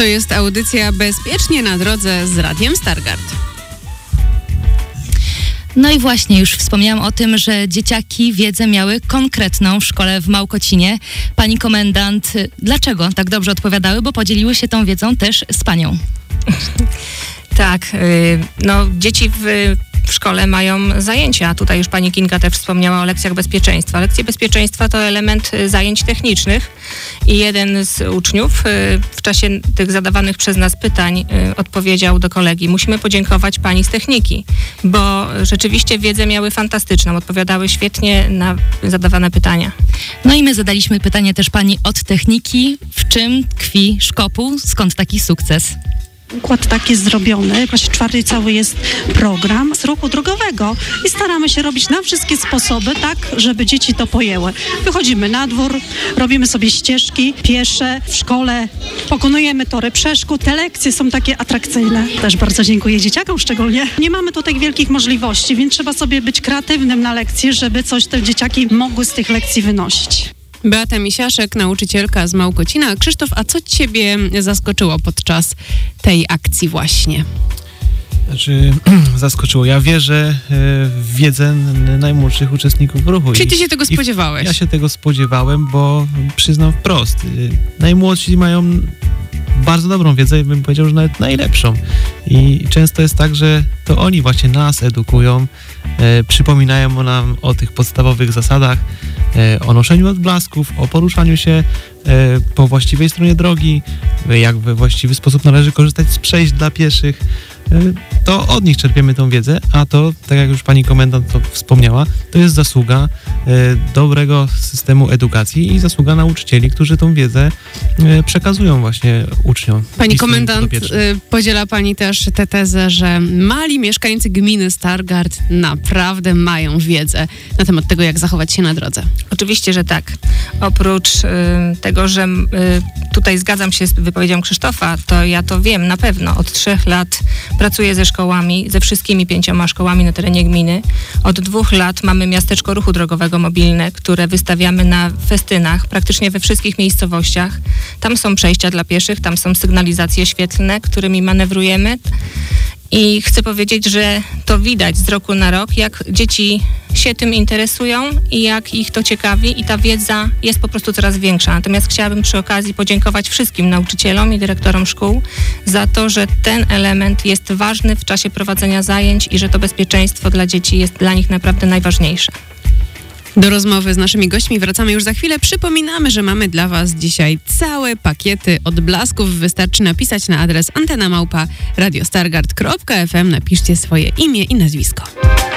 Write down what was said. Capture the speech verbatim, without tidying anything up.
To jest audycja Bezpiecznie na drodze z Radiem Stargard. No i właśnie, już wspomniałam o tym, że dzieciaki wiedzę miały konkretną w szkole w Małkocinie. Pani komendant, dlaczego tak dobrze odpowiadały? Bo podzieliły się tą wiedzą też z panią. Tak, no dzieci w, w szkole mają zajęcia. Tutaj już pani Kinga też wspomniała o lekcjach bezpieczeństwa. Lekcje bezpieczeństwa to element zajęć technicznych i jeden z uczniów w czasie tych zadawanych przez nas pytań odpowiedział do kolegi: musimy podziękować pani z techniki, bo rzeczywiście wiedzę miały fantastyczną, odpowiadały świetnie na zadawane pytania. No i my zadaliśmy pytanie też pani od techniki. W czym tkwi szkopuł? Skąd taki sukces? Układ taki zrobiony, właśnie czwarty cały jest program z ruchu drogowego i staramy się robić na wszystkie sposoby tak, żeby dzieci to pojęły. Wychodzimy na dwór, robimy sobie ścieżki piesze w szkole, pokonujemy tory przeszkód, te lekcje są takie atrakcyjne. Też bardzo dziękuję dzieciakom szczególnie. Nie mamy tutaj wielkich możliwości, więc trzeba sobie być kreatywnym na lekcji, żeby coś te dzieciaki mogły z tych lekcji wynosić. Beata Misiaszek, nauczycielka z Małkocina. Krzysztof, a co ciebie zaskoczyło podczas tej akcji właśnie? Znaczy, zaskoczyło. Ja wierzę w wiedzę najmłodszych uczestników ruchu. Czyli ty I, się tego spodziewałeś? Ja się tego spodziewałem, bo przyznam wprost, najmłodsi mają bardzo dobrą wiedzę i bym powiedział, że nawet najlepszą. I często jest tak, że to oni właśnie nas edukują, e, przypominają nam o tych podstawowych zasadach, e, o noszeniu odblasków, o poruszaniu się e, po właściwej stronie drogi, e, jak we właściwy sposób należy korzystać z przejść dla pieszych. E, to od nich czerpiemy tą wiedzę, a to, tak jak już pani komendant to wspomniała, to jest zasługa e, dobrego systemu edukacji i zasługa nauczycieli, którzy tą wiedzę e, przekazują właśnie uczniom. Pani komendant, y, podziela pani też tę tezę, że mali mieszkańcy gminy Stargard naprawdę mają wiedzę na temat tego, jak zachować się na drodze. Oczywiście, że tak. Oprócz y, tego, że y, tutaj zgadzam się z wypowiedzią Krzysztofa, to ja to wiem na pewno. Od trzech lat pracuję ze szkołami, ze wszystkimi pięcioma szkołami na terenie gminy. Od dwóch lat mamy miasteczko ruchu drogowego mobilne, które wystawiamy na festynach praktycznie we wszystkich miejscowościach. Tam są przejścia dla pieszych, tam są sygnalizacje świetlne, którymi manewrujemy. I chcę powiedzieć, że to widać z roku na rok, jak dzieci się tym interesują i jak ich to ciekawi i ta wiedza jest po prostu coraz większa. Natomiast chciałabym przy okazji podziękować wszystkim nauczycielom i dyrektorom szkół za to, że ten element jest ważny w czasie prowadzenia zajęć i że to bezpieczeństwo dla dzieci jest dla nich naprawdę najważniejsze. Do rozmowy z naszymi gośćmi wracamy już za chwilę. Przypominamy, że mamy dla was dzisiaj całe pakiety odblasków. Wystarczy napisać na adres antena małpa radiostargard kropka f m. Napiszcie swoje imię i nazwisko.